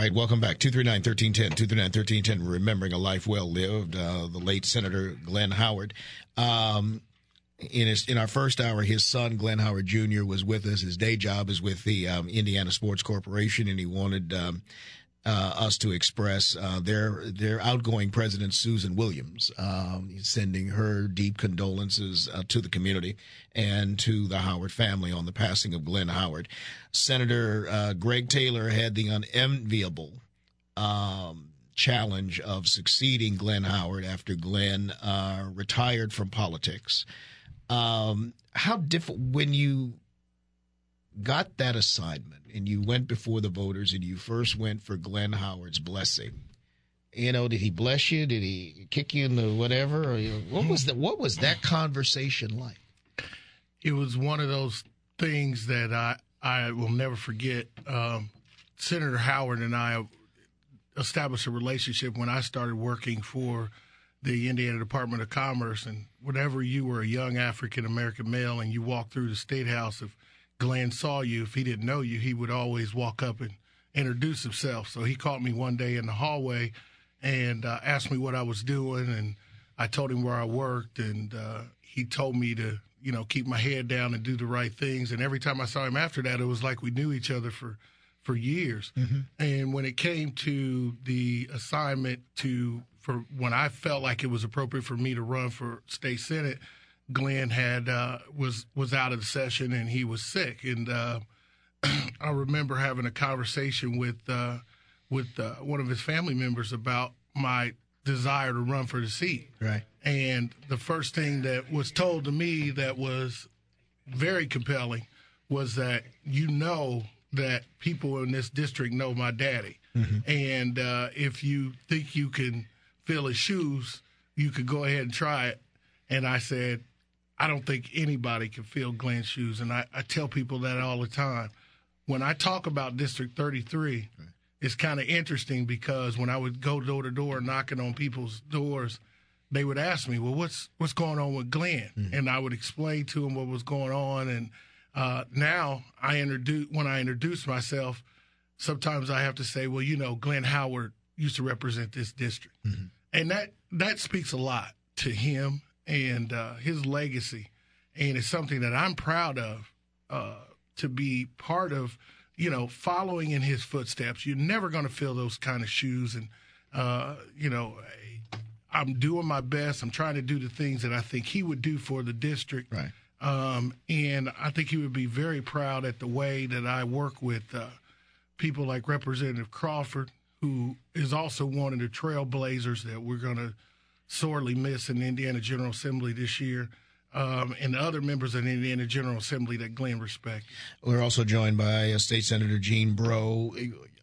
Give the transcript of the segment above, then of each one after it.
right, welcome back. 239-1310, 239-1310, remembering a life well lived, the late Senator Glenn Howard. In our first hour, his son, Glenn Howard Jr., was with us. His day job is with the Indiana Sports Corporation, and he wanted us to express their outgoing president, Susan Williams, sending her deep condolences to the community and to the Howard family on the passing of Glenn Howard. Senator Greg Taylor had the unenviable challenge of succeeding Glenn Howard after Glenn retired from politics. How different when you got that assignment and you went before the voters and you first went for Glenn Howard's blessing? You know, did he bless you? Did he kick you in the whatever? Or, what was that conversation like? It was one of those things that I will never forget. Senator Howard and I established a relationship when I started working for the Indiana Department of Commerce, and whenever you were a young African-American male and you walked through the State House, if Glenn saw you, if he didn't know you, he would always walk up and introduce himself. So he caught me one day in the hallway and asked me what I was doing, and I told him where I worked, and he told me to, keep my head down and do the right things. And every time I saw him after that, it was like we knew each other for years. Mm-hmm. And when it came to the assignment for when I felt like it was appropriate for me to run for state senate, Glenn had was out of the session and he was sick. And I remember having a conversation with one of his family members about my desire to run for the seat. Right. And the first thing that was told to me that was very compelling was that that people in this district know my daddy. Mm-hmm. And if you think you can fill his shoes, you could go ahead and try it. And I said, I don't think anybody can fill Glenn's shoes. And I tell people that all the time. When I talk about District 33, right, it's kind of interesting because when I would go door to door knocking on people's doors, they would ask me, well, what's going on with Glenn? Mm-hmm. And I would explain to them what was going on. And now when I introduce myself, sometimes I have to say, well, Glenn Howard used to represent this district. Mm-hmm. And that speaks a lot to him and his legacy. And it's something that I'm proud of to be part of, following in his footsteps. You're never going to fill those kind of shoes. And, I'm doing my best. I'm trying to do the things that I think he would do for the district. Right. And I think he would be very proud at the way that I work with people like Representative Crawford, who is also one of the trailblazers that we're going to sorely miss in the Indiana General Assembly this year, and the other members of the Indiana General Assembly that Glenn respects. We're also joined by State Senator Gene Breaux.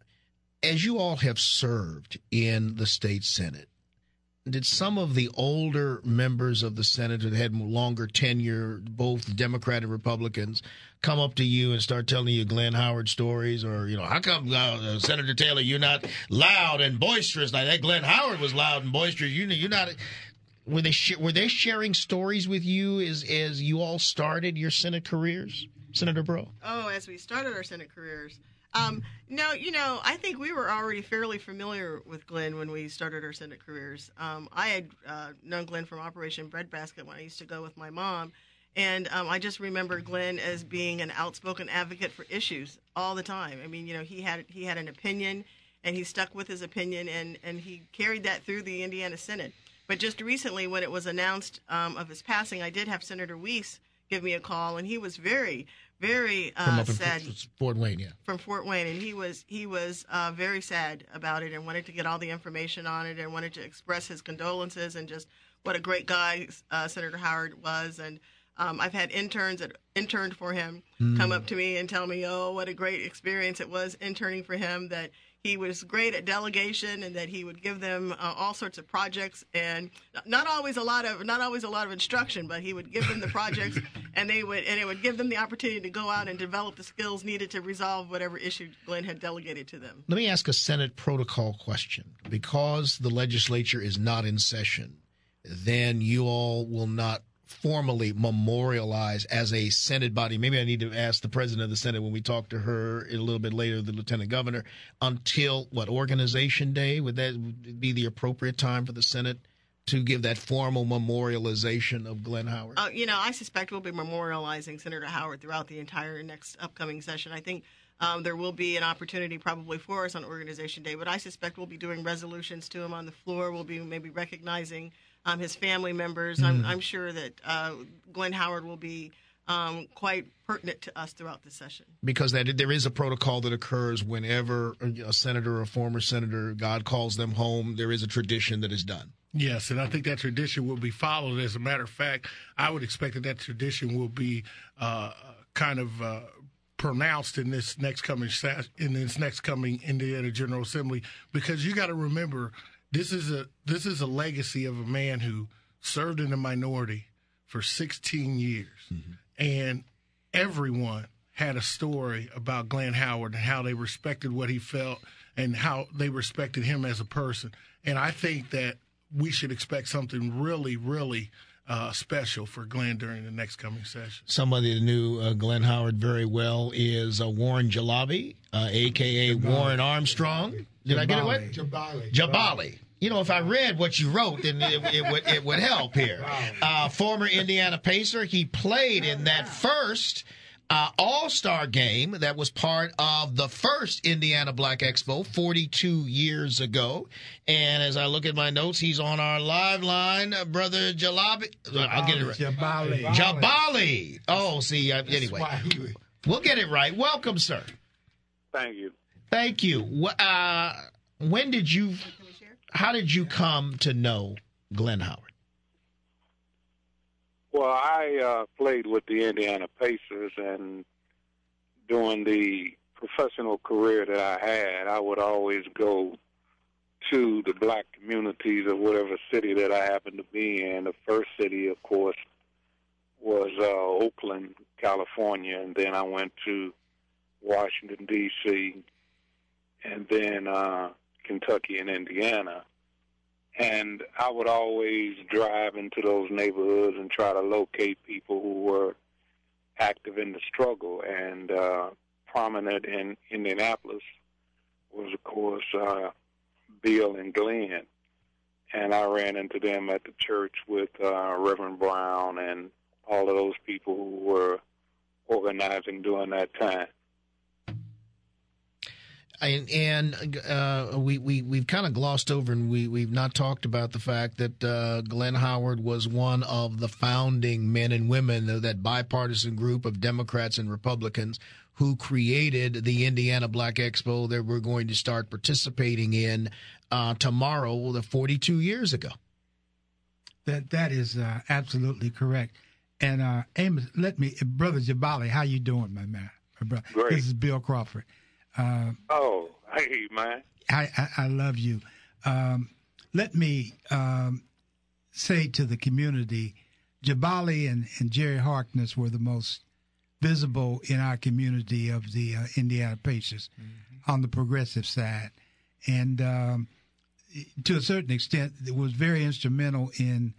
As you all have served in the state Senate, did some of the older members of the Senate that had longer tenure, both Democrat and Republicans, come up to you and start telling you Glenn Howard stories? Or, how come, Senator Taylor, you're not loud and boisterous like that? Glenn Howard was loud and boisterous. You're not. Were they sharing stories with you as you all started your Senate careers, Senator Breaux? Oh, as we started our Senate careers. No, I think we were already fairly familiar with Glenn when we started our Senate careers. I had known Glenn from Operation Breadbasket when I used to go with my mom. And I just remember Glenn as being an outspoken advocate for issues all the time. I mean, he had an opinion, and he stuck with his opinion, and he carried that through the Indiana Senate. But just recently, when it was announced of his passing, I did have Senator Weiss give me a call, and he was very, very sad. From Fort Wayne, yeah. From Fort Wayne, and he was very sad about it and wanted to get all the information on it and wanted to express his condolences and just what a great guy Senator Howard was. And I've had interns that interned for him come up to me and tell me, oh, what a great experience it was interning for him, that he was great at delegation and that he would give them all sorts of projects and not always a lot of instruction, but he would give them the projects and it would give them the opportunity to go out and develop the skills needed to resolve whatever issue Glenn had delegated to them. Let me ask a Senate protocol question. Because the legislature is not in session, then you all will not formally memorialized as a Senate body? Maybe I need to ask the president of the Senate when we talk to her a little bit later, the lieutenant governor, until what, Organization Day? Would that be the appropriate time for the Senate to give that formal memorialization of Glenn Howard? I suspect we'll be memorializing Senator Howard throughout the entire next upcoming session. I think there will be an opportunity probably for us on Organization Day, but I suspect we'll be doing resolutions to him on the floor. We'll be maybe recognizing his family members. I'm sure that Glenn Howard will be quite pertinent to us throughout the session. Because there is a protocol that occurs whenever a senator or a former senator, God calls them home, there is a tradition that is done. Yes, and I think that tradition will be followed. As a matter of fact, I would expect that tradition will be pronounced in this next coming Indiana General Assembly, because you got to remember this is a legacy of a man who served in the minority for 16 years, and everyone had a story about Glenn Howard and how they respected what he felt and how they respected him as a person. And I think that we should expect something really, really special for Glenn during the next coming session. Somebody that knew Glenn Howard very well is Warren Jalabi, a.k.a. Warren Armstrong. Did I get it right? Jabali. If I read what you wrote, then it would help here. Former Indiana Pacer. He played in that first All-Star game that was part of the first Indiana Black Expo 42 years ago. And as I look at my notes, he's on our live line, Brother Jalabi. I'll get it right. Jabali. Oh, see, anyway. We'll get it right. Welcome, sir. Thank you. Thank you. How did you come to know Glenn Howard? Well, I played with the Indiana Pacers, and during the professional career that I had, I would always go to the black communities of whatever city that I happened to be in. The first city, of course, was Oakland, California, and then I went to Washington, D.C., and then Kentucky and Indiana. And I would always drive into those neighborhoods and try to locate people who were active in the struggle. And prominent in Indianapolis was, of course, Bill and Glenn. And I ran into them at the church with Reverend Brown and all of those people who were organizing during that time. And we've kind of glossed over, and we've not talked about the fact that Glenn Howard was one of the founding men and women of that bipartisan group of Democrats and Republicans who created the Indiana Black Expo that we're going to start participating in tomorrow, 42 years ago. That is absolutely correct. And Amos, Brother Jabali, how you doing, my man? My brother. Great. This is Bill Crawford. Hey, man. I love you. Let me say to the community, Jabali and Jerry Harkness were the most visible in our community of the Indiana Pacers on the progressive side. And to a certain extent, it was very instrumental in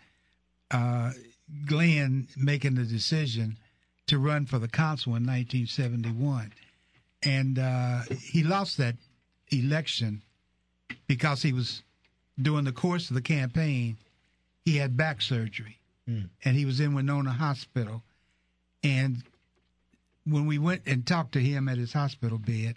Glenn making the decision to run for the council in 1971. And he lost that election because he was, during the course of the campaign, he had back surgery. And he was in Winona Hospital. And when we went and talked to him at his hospital bed,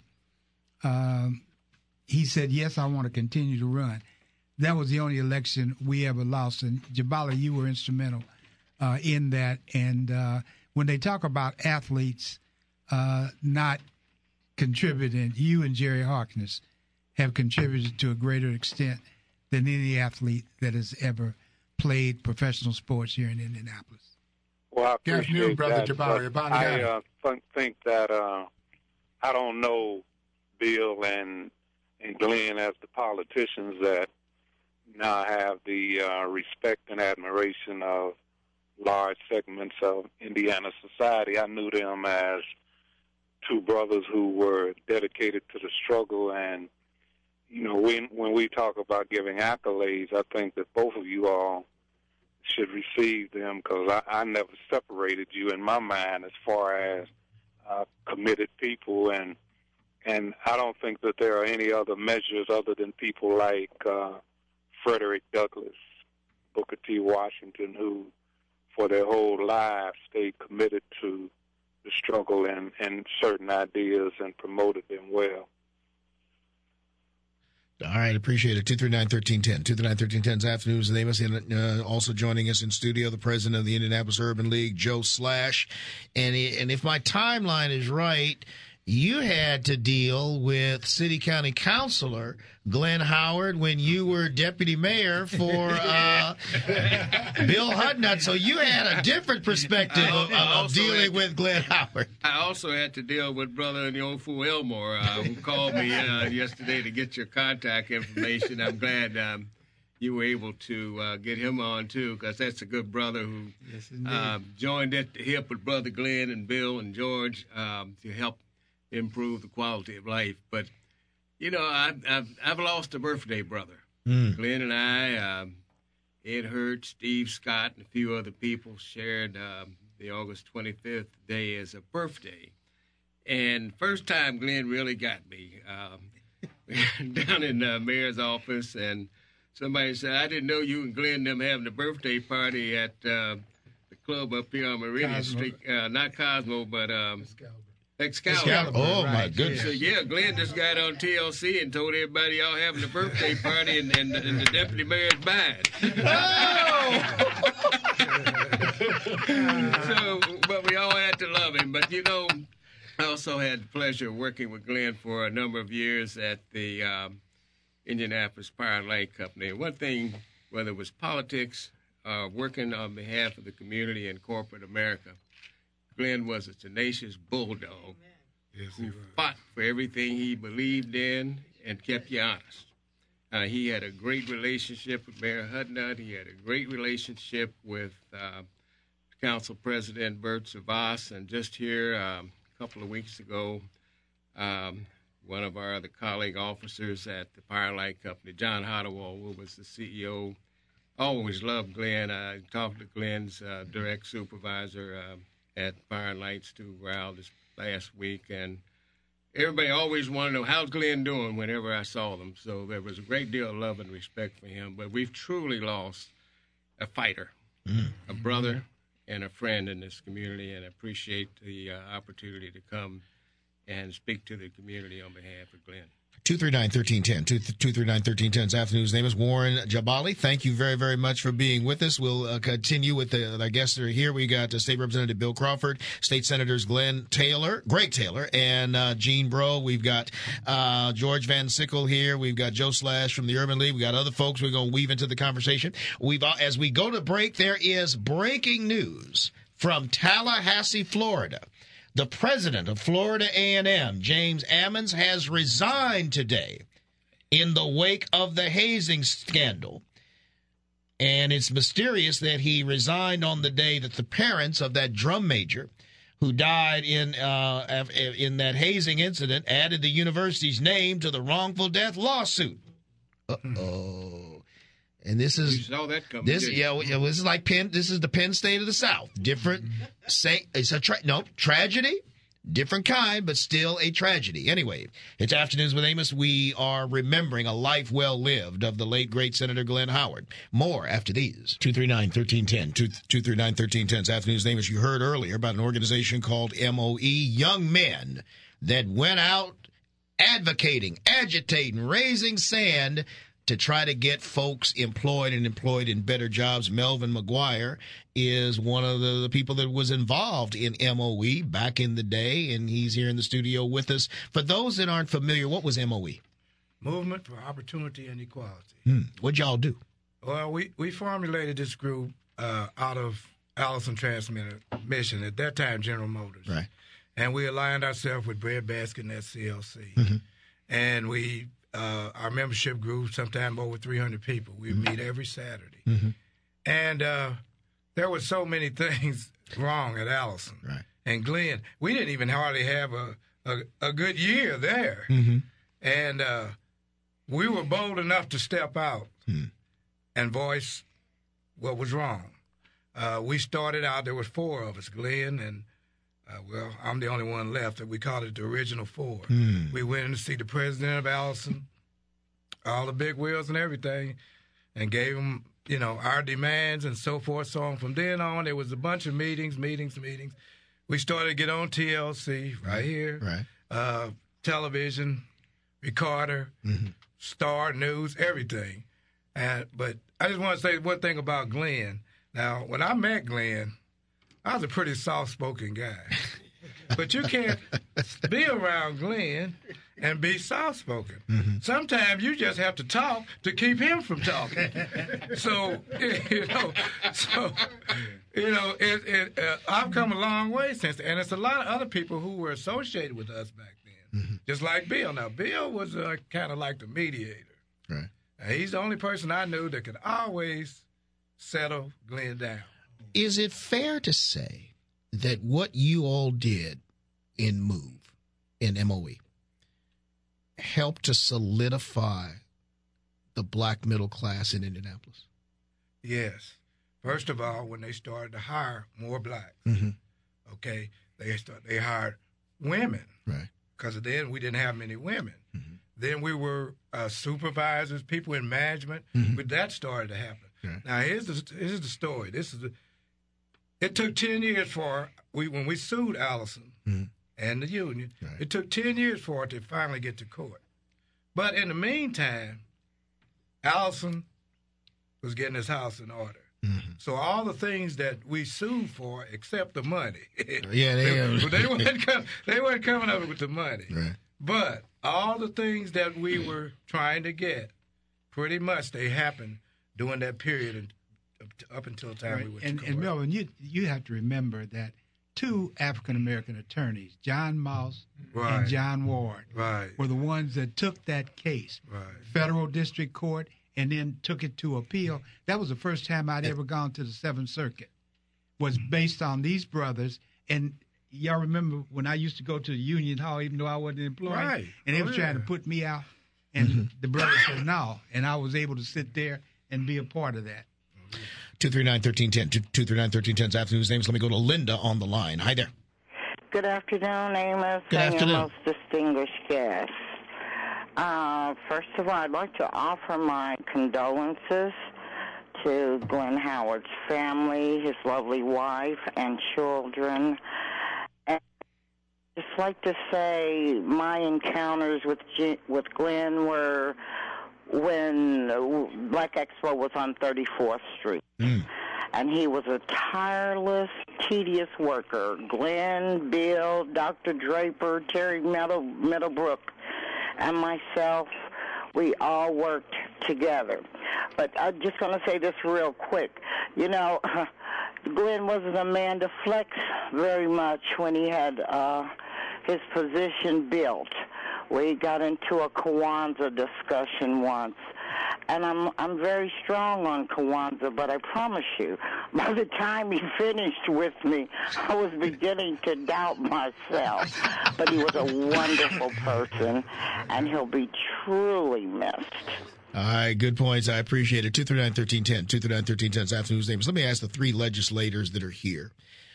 he said, yes, I want to continue to run. That was the only election we ever lost. And Jabali, you were instrumental in that. And when they talk about athletes not contributing, you and Jerry Harkness have contributed to a greater extent than any athlete that has ever played professional sports here in Indianapolis. Well, I appreciate Brother that. Jabali. I think that I don't know Bill and Glenn as the politicians that now have the respect and admiration of large segments of Indiana society. I knew them as two brothers who were dedicated to the struggle. And, when we talk about giving accolades, I think that both of you all should receive them, because I never separated you in my mind as far as committed people, and I don't think that there are any other measures other than people like Frederick Douglass, Booker T. Washington, who for their whole lives stayed committed to the struggle and certain ideas and promoted them well. All right, appreciate it. 239-1310. 239-1310's Afternoons with Amos. Also joining us in studio, the president of the Indianapolis Urban League, Joe Slash. And if my timeline is right, you had to deal with city county councilor Glenn Howard when you were deputy mayor for Bill Hudnut. So you had a different perspective of dealing with Glenn Howard. I also had to deal with brother in the old fool Elmore, who called me yesterday to get your contact information. I'm glad you were able to get him on, too, because that's a good brother who joined at the hip with Brother Glenn and Bill and George to help improve the quality of life. But, you know, I've lost a birthday brother. Glenn and I, Ed Hurt, Steve Scott, and a few other people shared the August 25th day as a birthday. And first time Glenn really got me down in the mayor's office, and somebody said, I didn't know you and Glenn them having a birthday party at the club up here on Meridian Street. Not Cosmo, but Excalibur. Oh, my goodness. So, yeah, Glenn just got on TLC and told everybody y'all having a birthday party and the deputy mayor's buying. So, but we all had to love him. But, you know, I also had the pleasure of working with Glenn for a number of years at the Indianapolis Power and Light Company. One thing, whether it was politics, working on behalf of the community and corporate America, Glenn was a tenacious bulldog who fought for everything he believed in and kept you honest. He had a great relationship with Mayor Hudnut. He had a great relationship with Council President Bert Savas. And just here a couple of weeks ago, one of our other colleague officers at the Power and Light Company, John Hoddewell, who was the CEO, always loved Glenn. I talked to Glenn's direct supervisor at Fire and Lights to Raul this last week, and everybody always wanted to know, how's Glenn doing whenever I saw them. So there was a great deal of love and respect for him, but we've truly lost a fighter, a brother, and a friend in this community, and I appreciate the opportunity to come and speak to the community on behalf of Glenn. 239-1310. 239-1310's Afternoon's name is Warren Jabali. Thank you very, very much for being with us. We'll continue with our guests that are here. We got State Representative Bill Crawford, State Senators Greg Taylor, and Gene Breaux. We've got George Van Sickle here. We've got Joe Slash from the Urban League. We got other folks we're going to weave into the conversation. As we go to break, there is breaking news from Tallahassee, Florida. The president of Florida A&M, James Ammons, has resigned today in the wake of the hazing scandal. And it's mysterious that he resigned on the day that the parents of that drum major who died in that hazing incident added the university's name to the wrongful death lawsuit. Uh-oh. And this is You saw that coming, this didn't you? this is like Penn. This is the Penn State of the South. Different, it's a tragedy, different kind, but still a tragedy. Anyway, it's Afternoons with Amos. We are remembering a life well lived of the late great Senator Glenn Howard. More after these. 239-1310. 239-1310's Afternoons with Amos. You heard earlier about an organization called MOE, young men that went out advocating, agitating, raising sand to try to get folks employed in better jobs. Melvin McGuire is one of the people that was involved in MOE back in the day, and he's here in the studio with us. For those that aren't familiar, what was MOE? Movement for Opportunity and Equality. What'd y'all do? Well, we formulated this group out of Allison Transmission, at that time General Motors. Right. And we aligned ourselves with Breadbasket and SCLC. And we our membership grew sometime over 300 people. We meet every Saturday. And there were so many things wrong at Allison. Right. And Glenn, we didn't even hardly have a good year there. And we were bold enough to step out and voice what was wrong. We started out, there was 4 of us, Glenn and, I'm the only one left, and we called it the original 4. We went in to see the president of Allison, all the big wheels and everything, and gave him, our demands and so forth, so on. From then on, there was a bunch of meetings. We started to get on TLC right here, television, Recorder, Star News, everything. But I just want to say one thing about Glenn. Now, when I met Glenn, I was a pretty soft-spoken guy. But you can't be around Glenn and be soft-spoken. Sometimes you just have to talk to keep him from talking. I've come a long way since then. And it's a lot of other people who were associated with us back then, just like Bill. Now, Bill was kind of like the mediator. Right. He's the only person I knew that could always settle Glenn down. Is it fair to say that what you all did in MOE, helped to solidify the black middle class in Indianapolis? Yes. First of all, when they started to hire more blacks, okay, they hired women. Right. Because then we didn't have many women. Then we were supervisors, people in management. But that started to happen. Right. Now, here's the story. It took 10 years when we sued Allison and the union, it took 10 years for it to finally get to court. But in the meantime, Allison was getting his house in order. So all the things that we sued for, except the money, they weren't coming up with the money. Right. But all the things that we were trying to get, pretty much they happened during that period up until the time we went to court. And Melvin, you have to remember that 2 African-American attorneys, John Mouse and John Ward, were the ones that took that case, federal district court, and then took it to appeal. That was the first time I'd ever gone to the 7th Circuit, was based on these brothers. And y'all remember when I used to go to the union hall, even though I wasn't employed, and they was trying to put me out, and the brother said no, and I was able to sit there and be a part of that. 239-1310. 239-1310's afternoon's names. Let me go to Linda on the line. Hi there. Good afternoon, Amos. Good afternoon. Your most distinguished guest. First of all, I'd like to offer my condolences to Glenn Howard's family, his lovely wife, and children. And I'd just like to say my encounters with Glenn were when Black Expo was on 34th Street. And he was a tireless, tedious worker. Glenn, Bill, Dr. Draper, Terry Middlebrook, and myself, we all worked together. But I'm just going to say this real quick. Glenn wasn't a man to flex very much when he had his position built. We got into a Kwanzaa discussion once. And I'm very strong on Kwanzaa, but I promise you, by the time he finished with me, I was beginning to doubt myself. But he was a wonderful person, and he'll be truly missed. All right, good points. I appreciate it. 239-1310. 239-1310's afternoon's names. Let me ask the 3 legislators that are here.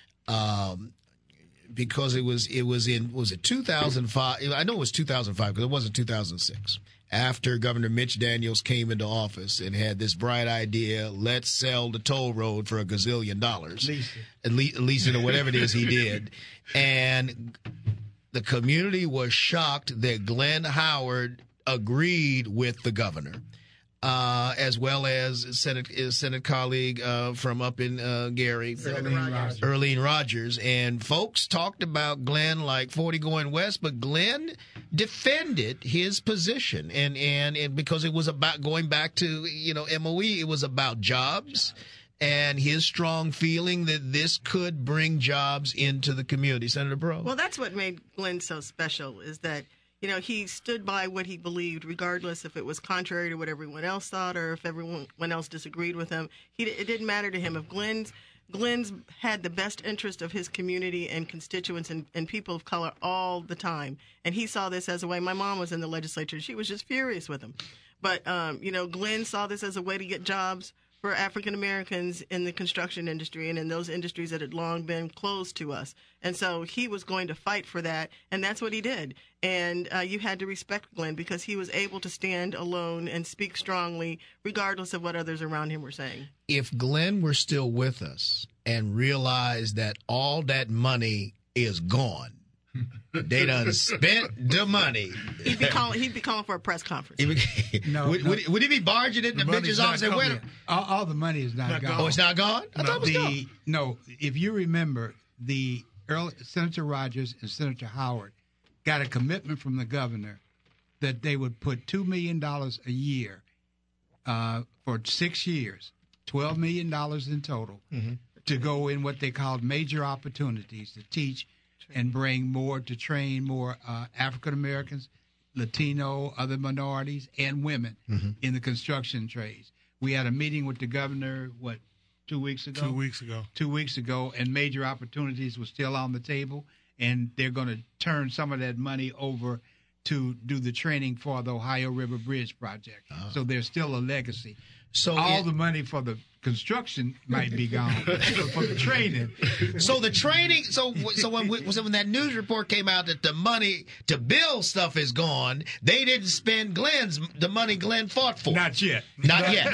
Because it was it 2005? I know it was 2005 because it wasn't 2006. After Governor Mitch Daniels came into office and had this bright idea, let's sell the toll road for $1 gazillion. Lease it or whatever it is he did. And the community was shocked that Glenn Howard agreed with the governor, as well as Senate colleague from up in Gary, Earlene Rogers. And folks talked about Glenn like 40 going west, but Glenn defended his position. And because it was about going back to, MOE, it was about jobs and his strong feeling that this could bring jobs into the community. Senator Breaux. Well, that's what made Glenn so special, is that he stood by what he believed, regardless if it was contrary to what everyone else thought or if everyone else disagreed with him. It didn't matter to him. If Glenn's had the best interest of his community and constituents and people of color all the time, and he saw this as a way. My mom was in the legislature. She was just furious with him. But, Glenn saw this as a way to get jobs for African Americans in the construction industry and in those industries that had long been closed to us. And so he was going to fight for that, and that's what he did. And you had to respect Glenn because he was able to stand alone and speak strongly regardless of what others around him were saying. If Glenn were still with us and realized that all that money is gone, they done spent the money. He'd be calling for a press conference. Would he be barging into the bitch's office and where? All the money is not gone. Oh, it's not gone? I thought it was gone. No, if you remember, Senator Rogers and Senator Howard got a commitment from the governor that they would put $2 million a year for 6 years, $12 million in total, to go in what they called major opportunities to teach and bring more, to train more African Americans, Latino, other minorities, and women in the construction trades. We had a meeting with the governor, 2 weeks ago? 2 weeks ago. 2 weeks ago, and major opportunities were still on the table, and they're going to turn some of that money over to do the training for the Ohio River Bridge project. Oh. So there's still a legacy. So all the money for the construction might be gone, but for the training. So the training. So when that news report came out that the money to build stuff is gone, they didn't spend the money Glenn fought for. Not yet. Not yet.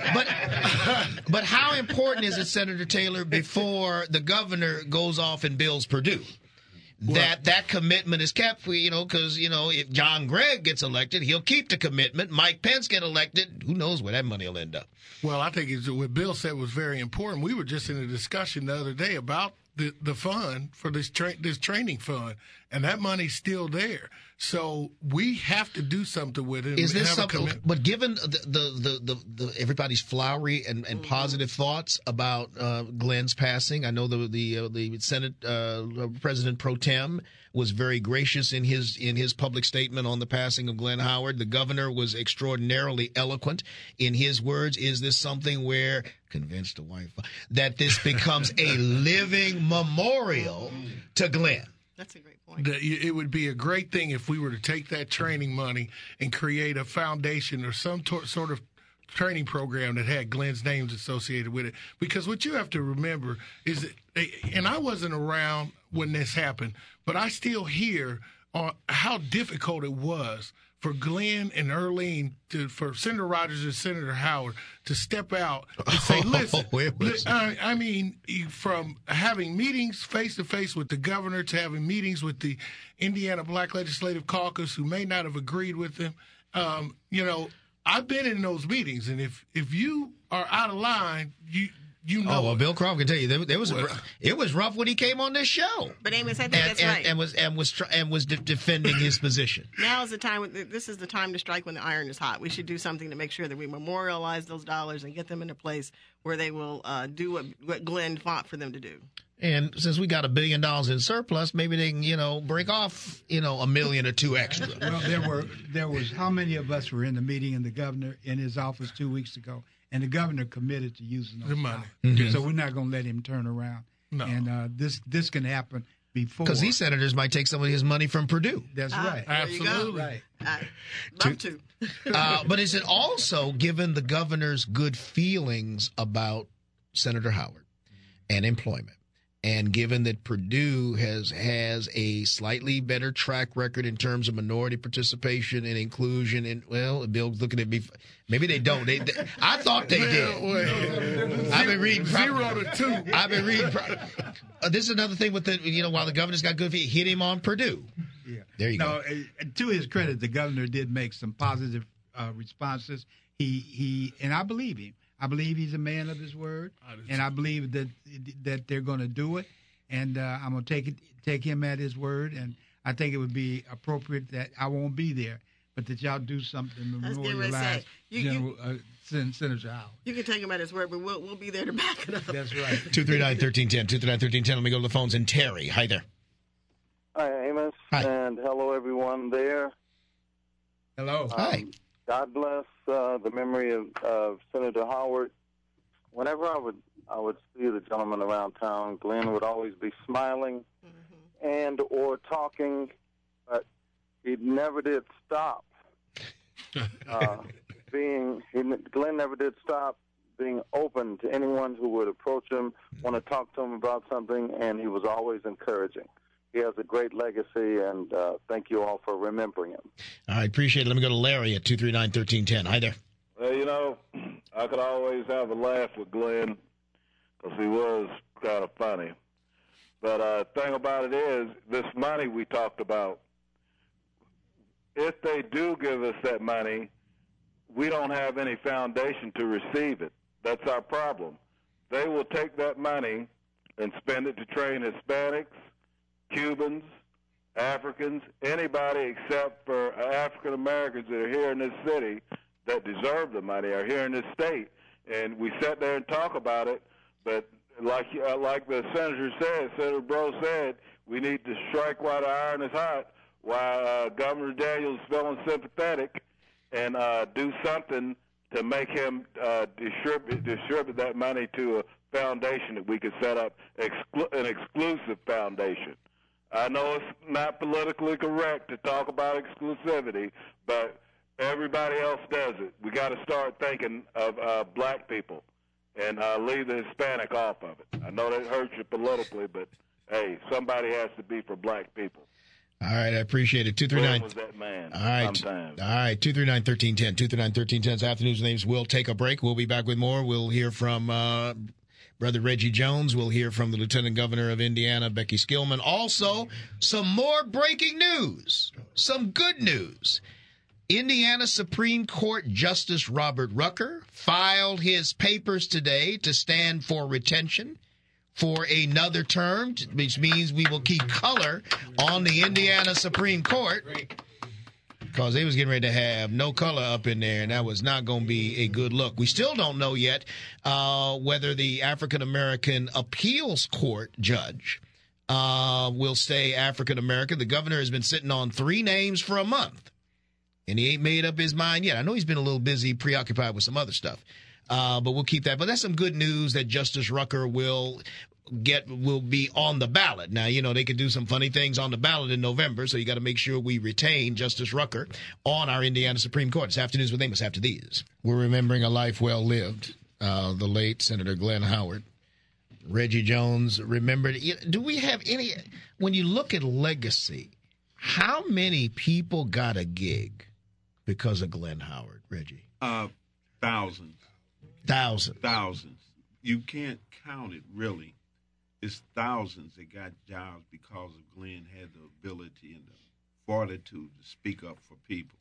But how important is it, Senator Taylor, before the governor goes off and builds Purdue? That commitment is kept, because, if John Gregg gets elected, he'll keep the commitment. Mike Pence get elected, who knows where that money will end up. Well, I think what Bill said was very important. We were just in a discussion the other day about the fund for this training fund, and that money's still there. So we have to do something with it. Is this something? But given the everybody's flowery and positive thoughts about Glenn's passing, I know the Senate President pro tem was very gracious in his public statement on the passing of Glenn Howard. The governor was extraordinarily eloquent in his words. Is this something where, convince the wife, that this becomes a living memorial to Glenn? That's a great point. It would be a great thing if we were to take that training money and create a foundation or some sort of training program that had Glenn's names associated with it. Because what you have to remember is that, and I wasn't around when this happened, but I still hear how difficult it was for Glenn and Earlene, for Senator Rogers and Senator Howard to step out and say, listen, I mean, from having meetings face-to-face with the governor to having meetings with the Indiana Black Legislative Caucus who may not have agreed with them, I've been in those meetings, and if you are out of line, you know. Oh, well, Bill Crawford can tell you it was rough when he came on this show. But Amos, I think that's right. And was defending his position. Now is the time. This is the time to strike when the iron is hot. We should do something to make sure that we memorialize those dollars and get them in a place where they will do what Glenn fought for them to do. And since we got $1 billion in surplus, maybe they can, break off, $1 million or $2 million extra. Well, there was how many of us were in the meeting in the governor in his office 2 weeks ago, and the governor committed to using those money. Mm-hmm. So we're not going to let him turn around. No. And this can happen before. Because these senators might take some of his money from Purdue. That's right. Absolutely. Right. I'd love to. But is it also, given the governor's good feelings about Senator Howard and employment, and given that Purdue has a slightly better track record in terms of minority participation and inclusion, and Bill's looking at me. Maybe they don't. I thought they did. I've been reading 0 to 2. I've been reading. This is another thing with while the governor's got good feet, hit him on Purdue. Yeah, there you go. To his credit, the governor did make some positive responses. He and I believe him. I believe he's a man of his word, and I believe that they're going to do it. And I'm going to take him at his word. And I think it would be appropriate that I won't be there, but that y'all do something to memorialize Senator Howard. You can take him at his word, but we'll be there to back it up. That's right. 239-1310. 239-1310. Let me go to the phones. And Terry, hi there. Hi, Amos. Hi. And hello, everyone there. Hello. Hi. God bless the memory of Senator Howard. Whenever I would see the gentleman around town, Glenn would always be smiling and or talking, but he never did stop. Glenn never did stop being open to anyone who would approach him, want to talk to him about something, and he was always encouraging. He has a great legacy, and thank you all for remembering him. I appreciate it. Let me go to Larry at 239-1310. Hi there. Well, you know, I could always have a laugh with Glenn because he was kind of funny. But thing about it is, this money we talked about, if they do give us that money, we don't have any foundation to receive it. That's our problem. They will take that money and spend it to train Hispanics, Cubans, Africans, anybody except for African Americans that are here in this city that deserve the money are here in this state. And we sat there and talk about it, but like the senator said, Senator Breaux said, we need to strike while the iron is hot, while Governor Daniels is feeling sympathetic, and do something to make him distribute that money to a foundation that we could set up, an exclusive foundation. I know it's not politically correct to talk about exclusivity, but everybody else does it. We got to start thinking of black people and leave the Hispanic off of it. I know that hurts you politically, but hey, somebody has to be for black people. All right, I appreciate it. 239. Was that man? All right, Sometimes. all right. 239-1310. 239-1310. This afternoon's names. We'll take a break. We'll be back with more. We'll hear from Brother Reggie Jones. We'll hear from the Lieutenant Governor of Indiana, Becky Skillman. Also, some more breaking news. Some good news. Indiana Supreme Court Justice Robert Rucker filed his papers today to stand for retention for another term, which means we will keep color on the Indiana Supreme Court, because they was getting ready to have no color up in there, and that was not going to be a good look. We still don't know yet whether the African-American appeals court judge will stay African-American. The governor has been sitting on 3 names for a month, and he ain't made up his mind yet. I know he's been a little busy, preoccupied with some other stuff. But we'll keep that. But that's some good news that Justice Rucker will be on the ballot. Now, you know, they could do some funny things on the ballot in November, so you got to make sure we retain Justice Rucker on our Indiana Supreme Court. It's Afternoons with Amos after these. We're remembering a life well lived, the late Senator Glenn Howard. Reggie Jones remembered. Do we have any, when you look at legacy, how many people got a gig because of Glenn Howard, Reggie? Thousands. Thousands. You can't count it, really. It's thousands that got jobs because of Glenn had the ability and the fortitude to speak up for people.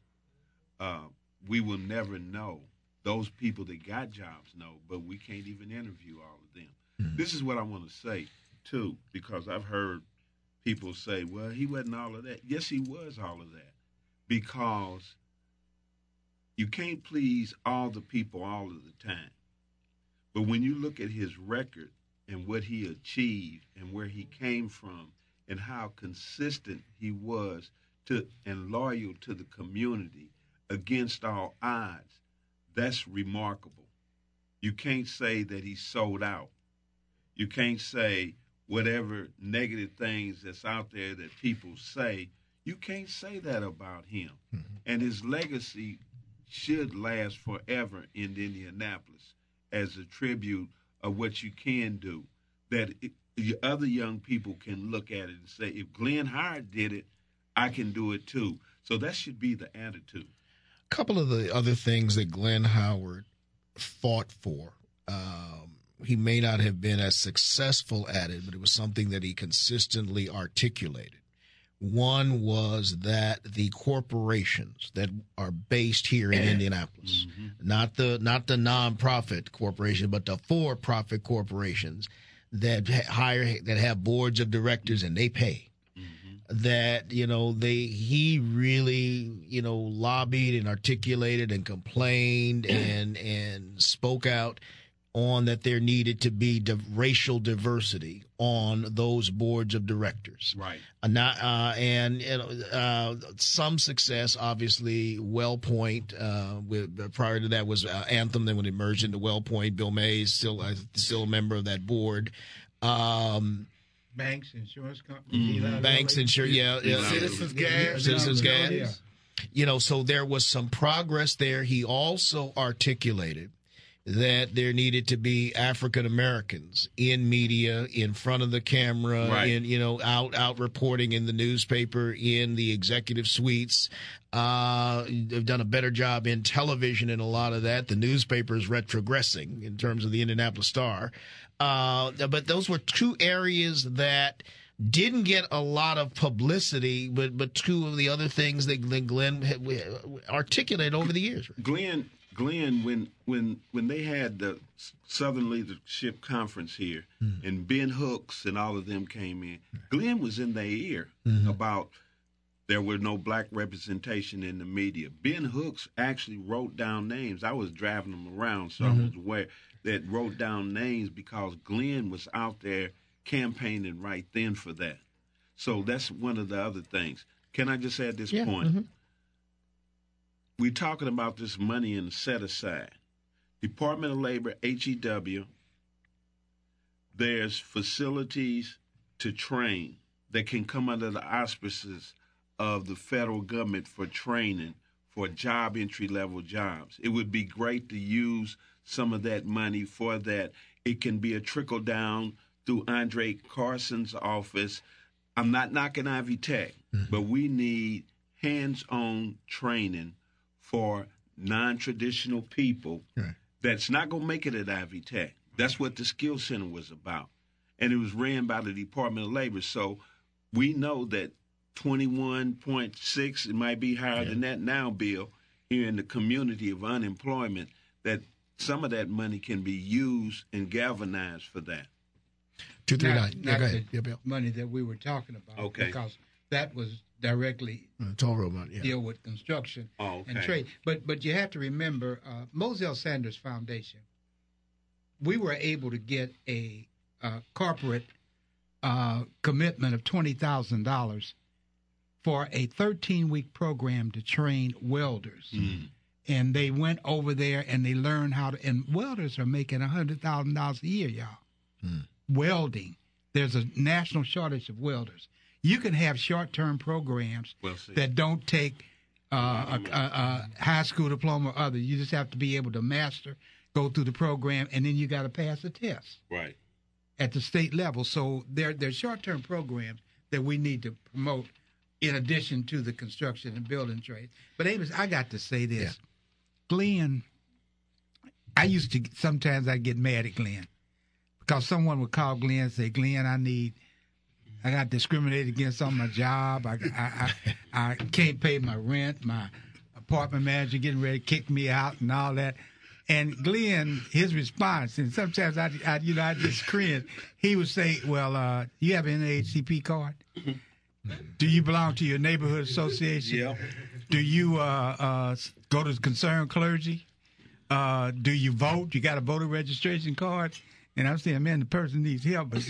We will never know. Those people that got jobs know, but we can't even interview all of them. Mm-hmm. This is what I want to say, too, because I've heard people say, well, he wasn't all of that. Yes, he was all of that, because you can't please all the people all of the time. But when you look at his record and what he achieved and where he came from and how consistent he was to and loyal to the community against all odds, that's remarkable. You can't say that he sold out. You can't say whatever negative things that's out there that people say. You can't say that about him. Mm-hmm. And his legacy should last forever in Indianapolis as a tribute of what you can do, that other young people can look at it and say, if Glenn Howard did it, I can do it too. So that should be the attitude. A couple of the other things that Glenn Howard fought for, he may not have been as successful at it, but it was something that he consistently articulated. One was that the corporations that are based here in Indianapolis, mm-hmm. not the nonprofit corporation, but the for-profit corporations that have boards of directors and they pay. Mm-hmm. That, you know, he really, you know, lobbied and articulated and complained and spoke out on that there needed to be racial diversity on those boards of directors. Right. Some success, obviously, WellPoint. Prior to that was Anthem. Then when it merged into WellPoint, Bill Mays still a member of that board. Banks, insurance companies. Mm-hmm. Banks, insurance, yeah. Citizens Gas. Yeah. You know, so there was some progress there. He also articulated that there needed to be African Americans in media, in front of the camera, right. out reporting in the newspaper, in the executive suites. They've done a better job in television in a lot of that. The newspaper is retrogressing in terms of the Indianapolis Star. But those were two areas that didn't get a lot of publicity, but two of the other things that Glenn articulated over the years. Glenn, when they had the Southern Leadership Conference here, and Ben Hooks and all of them came in, Glenn was in their ear about there were no black representation in the media. Ben Hooks actually wrote down names. I was driving them around, so I was aware that wrote down names because Glenn was out there campaigning right then for that. So that's one of the other things. Can I just add this point? We're talking about this money in the set aside. Department of Labor, HEW, there's facilities to train that can come under the auspices of the federal government for training for job entry-level jobs. It would be great to use some of that money for that. It can be a trickle-down through Andre Carson's office. I'm not knocking Ivy Tech, but we need hands-on training for non-traditional people that's not going to make it at Ivy Tech. That's what the Skill Center was about. And it was ran by the Department of Labor. So we know that 21.6, it might be higher than that now, Bill, here in the community of unemployment, that some of that money can be used and galvanized for that. 239. Not go ahead. the money that we were talking about. Okay. Because that was directly toll road money, deal with construction and trade. But you have to remember, Moselle Sanders Foundation, we were able to get a corporate commitment of $20,000 for a 13-week program to train welders. And they went over there and they learned how to, and welders are making $100,000 a year, y'all. Welding. There's a national shortage of welders. You can have short-term programs that don't take a high school diploma or other. You just have to be able to master, go through the program, and then you got to pass a test at the state level. So there's short-term programs that we need to promote in addition to the construction and building trade. But Amos, I got to say this. Glenn, sometimes I get mad at Glenn because someone would call Glenn and say, Glenn, I got discriminated against on my job. I can't pay my rent. My apartment manager getting ready to kick me out and all that. And Glenn, his response, and sometimes I just cringe. He would say, "Well, you have an NAACP card? Do you belong to your neighborhood association? Yeah. Do you go to concerned clergy? Do you vote? You got a voter registration card?" And I'm saying, man, the person needs help, but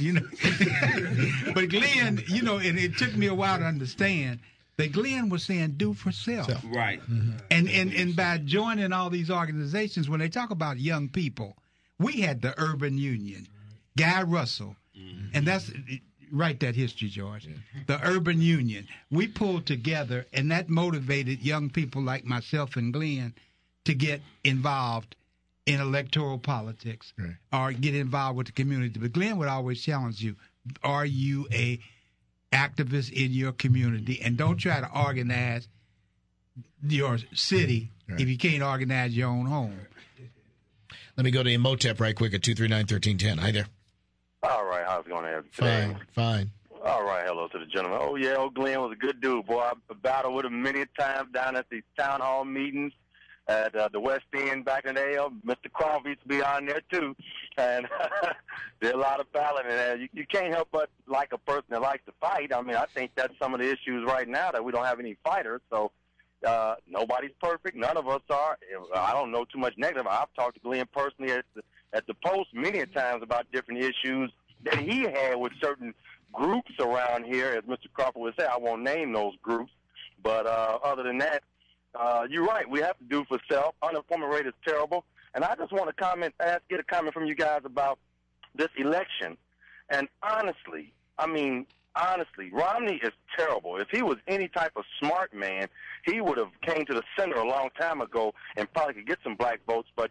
But Glenn, and it took me a while to understand that Glenn was saying do for self. Right. And by joining all these organizations, when they talk about young people, we had the Urban Union, Guy Russell, and that's write that history, George. The Urban Union. We pulled together, and that motivated young people like myself and Glenn to get involved in electoral politics or get involved with the community. But Glenn would always challenge you, are you a activist in your community? And don't try to organize your city if you can't organize your own home. Let me go to Imhotep right quick at 239-1310. Hi there. All right, how's it going today? Fine. All right, hello to the gentleman. Oh, yeah, Glenn was a good dude, boy. I've battled with him many times down at the town hall meetings at the West End back in the day. Mr. Crawford used to be on there, too. And there's a lot of battling. And you can't help but like a person that likes to fight. I mean, I think that's some of the issues right now, that we don't have any fighters. So nobody's perfect. None of us are. I don't know too much negative. I've talked to Glenn personally at the Post many times about different issues that he had with certain groups around here. As Mr. Crawford would say, I won't name those groups. But other than that, you're right. We have to do for self. Unemployment rate is terrible. And I just want to get a comment from you guys about this election. And honestly, Romney is terrible. If he was any type of smart man, he would have came to the center a long time ago and probably could get some black votes. But with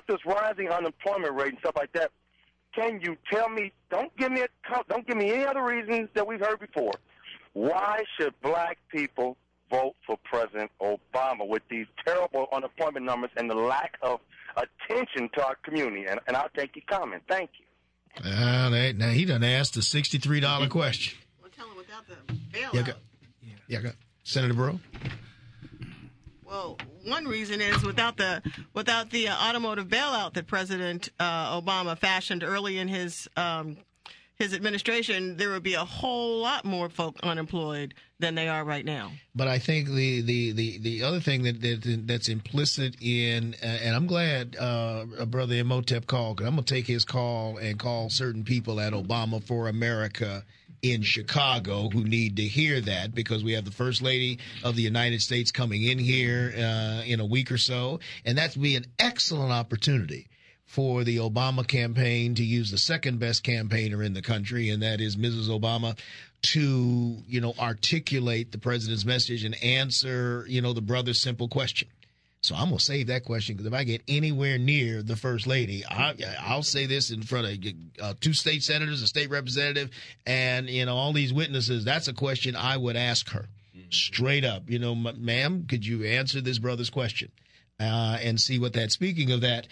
with this rising unemployment rate and stuff like that, can you tell me? Don't give me any other reasons that we've heard before. Why should black people vote for President Obama with these terrible unemployment numbers and the lack of attention to our community? And I'll take your comment. Thank you. Now he done asked the $63 question. Well, tell him without the bailout. Go. Senator Breaux. Well, one reason is without the automotive bailout that President Obama fashioned early in his administration, there would be a whole lot more folk unemployed than they are right now. But I think the other thing that's implicit in, and I'm glad Brother Imhotep called, because I'm going to take his call and call certain people at Obama for America in Chicago who need to hear that, because we have the First Lady of the United States coming in here in a week or so, and that's be an excellent opportunity for the Obama campaign to use the second best campaigner in the country, and that is Mrs. Obama, to, articulate the president's message and answer, the brother's simple question. So I'm going to save that question, because if I get anywhere near the First Lady, I'll say this in front of 2 state senators, a state representative, and, all these witnesses. That's a question I would ask her straight up. Ma'am, could you answer this brother's question? And see what that. Speaking of that,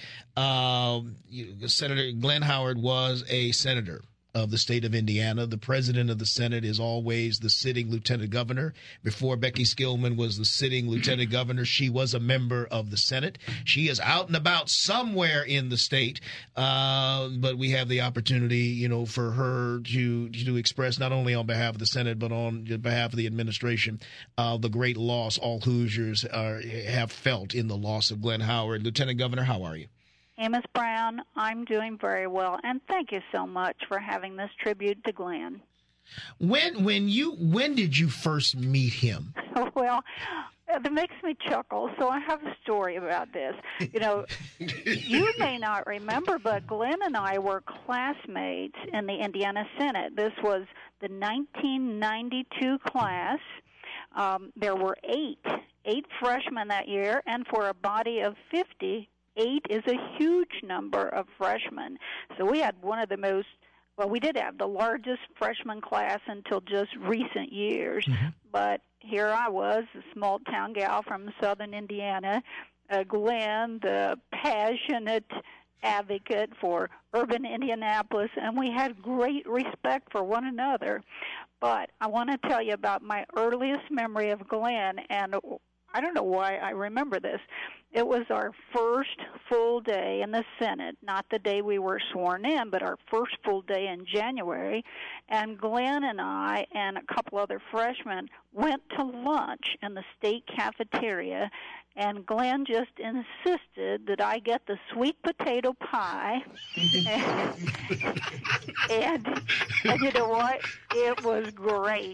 Senator Glenn Howard was a senator of the state of Indiana. The president of the Senate is always the sitting lieutenant governor. Before Becky Skillman was the sitting lieutenant governor, she was a member of the Senate. She is out and about somewhere in the state, but we have the opportunity, for her to express, not only on behalf of the Senate, but on behalf of the administration, the great loss all Hoosiers have felt in the loss of Glenn Howard. Lieutenant Governor, how are you? Amos Brown, I'm doing very well, and thank you so much for having this tribute to Glenn. When did you first meet him? Well, that makes me chuckle, so I have a story about this. You may not remember, but Glenn and I were classmates in the Indiana Senate. This was the 1992 class. There were eight freshmen that year, and for a body of 50, 8 is a huge number of freshmen. So we had we did have the largest freshman class until just recent years. Mm-hmm. But here I was, a small-town gal from southern Indiana, Glenn, the passionate advocate for urban Indianapolis, and we had great respect for one another. But I want to tell you about my earliest memory of Glenn, and I don't know why I remember this. It was our first full day in the Senate, not the day we were sworn in, but our first full day in January. And Glenn and I and a couple other freshmen went to lunch in the state cafeteria, and Glenn just insisted that I get the sweet potato pie. and you know what? It was great.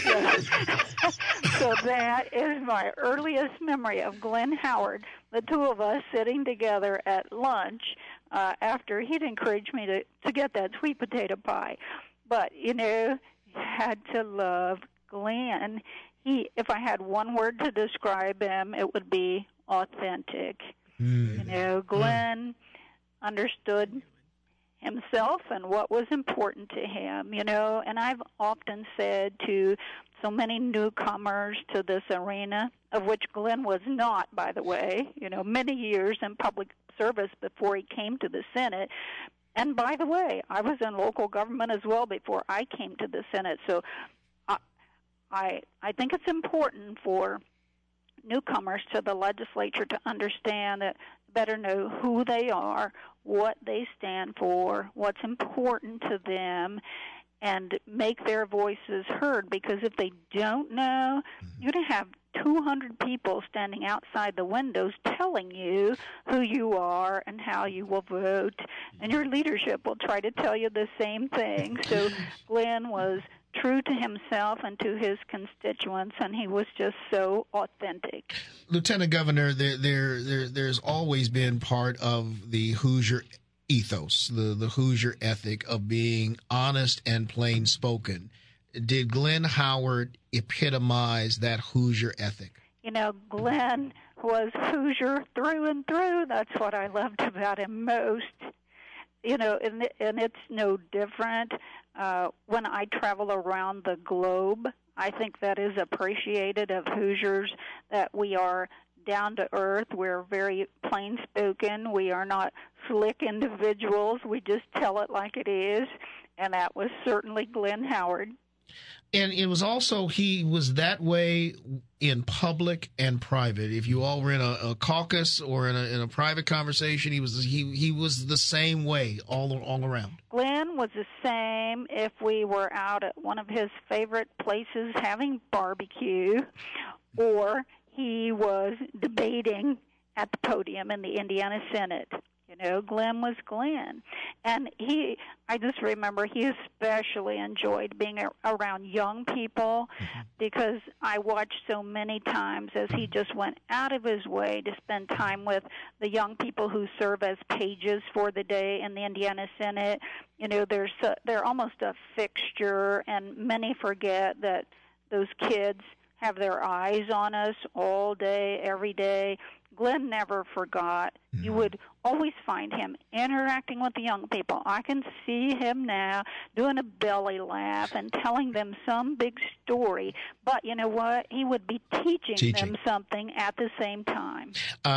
So that is my earliest memory of Glenn Howard, the two of us sitting together at lunch after he'd encouraged me to get that sweet potato pie. But, you had to love Glenn. If I had one word to describe him, it would be authentic. Glenn understood himself and what was important to him, and I've often said to so many newcomers to this arena, of which Glenn was not, by the way, many years in public service before he came to the Senate. And by the way, I was in local government as well before I came to the Senate. So I think it's important for newcomers to the legislature to understand that, better know who they are, what they stand for, what's important to them, and make their voices heard. Because if they don't know, you're going to have 200 people standing outside the windows telling you who you are and how you will vote, and your leadership will try to tell you the same thing. So Glenn was true to himself and to his constituents, and he was just so authentic. Lieutenant Governor, there's always been part of the Hoosier ethos, the Hoosier ethic of being honest and plain spoken. Did Glenn Howard epitomize that Hoosier ethic? Glenn was Hoosier through and through. That's what I loved about him most. You know, and it's no different when I travel around the globe. I think that is appreciated of Hoosiers, that we are down to earth. We're very plain spoken. We are not slick individuals. We just tell it like it is. And that was certainly Glenn Howard. And it was also, he was that way in public and private. If you all were in a caucus or in a private conversation, he was the same way all around. Glenn was the same if we were out at one of his favorite places having barbecue, or he was debating at the podium in the Indiana Senate. You know, Glenn was Glenn. And I just remember he especially enjoyed being around young people, because I watched so many times as he just went out of his way to spend time with the young people who serve as pages for the day in the Indiana Senate. You know, they're almost a fixture, and many forget that those kids have their eyes on us all day, every day. Glenn never forgot. You would always find him interacting with the young people. I can see him now doing a belly laugh and telling them some big story. But you know what? He would be teaching them something at the same time.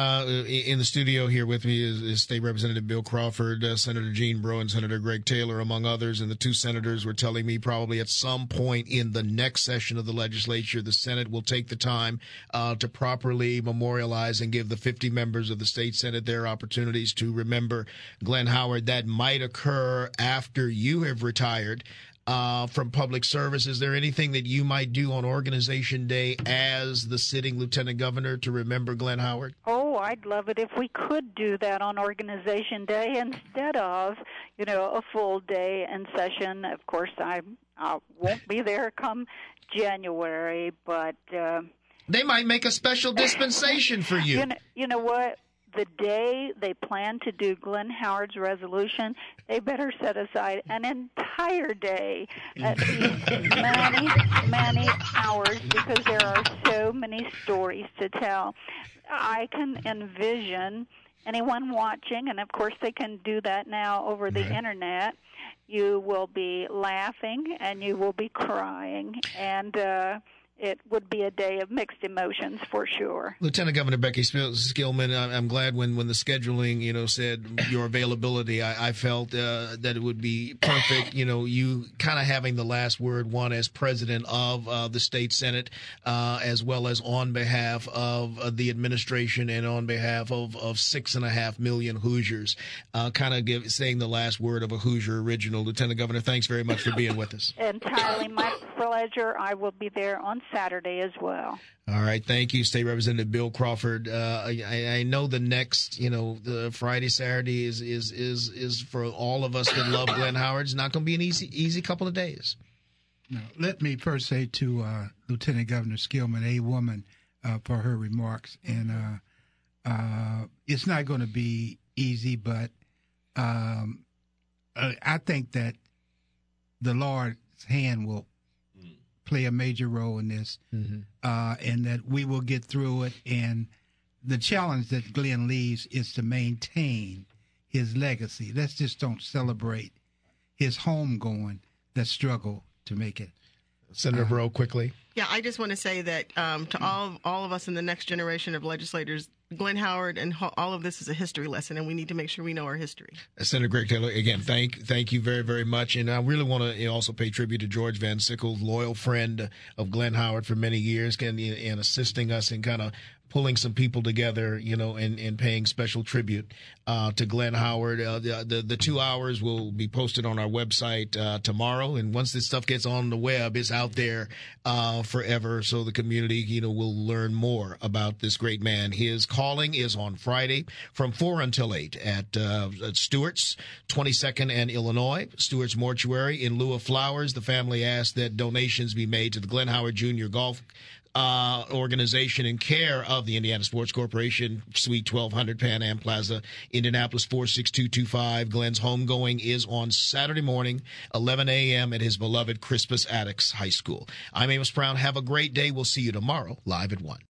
In the studio here with me is State Representative Bill Crawford, Senator Gene Breaux, and Senator Greg Taylor, among others. And the two senators were telling me probably at some point in the next session of the legislature, the Senate will take the time to properly memorialize and give the 50 members of the state Senate their opportunities to remember Glenn Howard. That might occur after you have retired from public service. Is there anything that you might do on Organization Day as the sitting Lieutenant Governor to remember Glenn Howard? Oh, I'd love it if we could do that on Organization Day instead of, you know, a full day in session. Of course, I won't be there come January, but they might make a special dispensation for you. You know what? The day they plan to do Glenn Howard's resolution, they better set aside an entire day, at least many, many hours, because there are so many stories to tell. I can envision anyone watching, and of course they can do that now over the Internet. You will be laughing and you will be crying, and it would be a day of mixed emotions for sure. Lieutenant Governor Becky Skillman, I'm glad when the scheduling, you know, said your availability, I felt that it would be perfect, you know, you kind of having the last word, one as president of the state Senate, as well as on behalf of the administration and on behalf of 6.5 million Hoosiers, kind of saying the last word of a Hoosier original. Lieutenant Governor, thanks very much for being with us. Entirely my pleasure. I will be there on Saturday as well. All right. Thank you, State Representative Bill Crawford. I know the next, you know, the Friday, Saturday is for all of us that love Glenn Howard. It's not going to be an easy couple of days. No, let me first say to Lieutenant Governor Skillman, a woman, for her remarks. And it's not going to be easy, but I think that the Lord's hand will play a major role in this, and that we will get through it. And the challenge that Glenn leaves is to maintain his legacy. Let's just don't celebrate his homegoing that struggle to make it. Senator Breaux, quickly. Yeah, I just want to say that to all of us in the next generation of legislators, Glenn Howard and all of this is a history lesson, and we need to make sure we know our history. Senator Greg Taylor, again, thank you very, very much. And I really want to also pay tribute to George Van Sickle, loyal friend of Glenn Howard for many years, and assisting us in kind of pulling some people together, you know, and paying special tribute to Glenn Howard. The 2 hours will be posted on our website tomorrow, and once this stuff gets on the web, it's out there forever, so the community, you know, will learn more about this great man. His calling is on Friday from 4 until 8 at Stewart's, 22nd and Illinois. Stewart's Mortuary. In lieu of flowers, the family asked that donations be made to the Glenn Howard Jr. Golf organization in care of the Indiana Sports Corporation, Suite 1200 Pan Am Plaza, Indianapolis 46225. Glenn's homegoing is on Saturday morning, 11 a.m. at his beloved Crispus Attucks High School. I'm Amos Brown. Have a great day. We'll see you tomorrow, live at 1.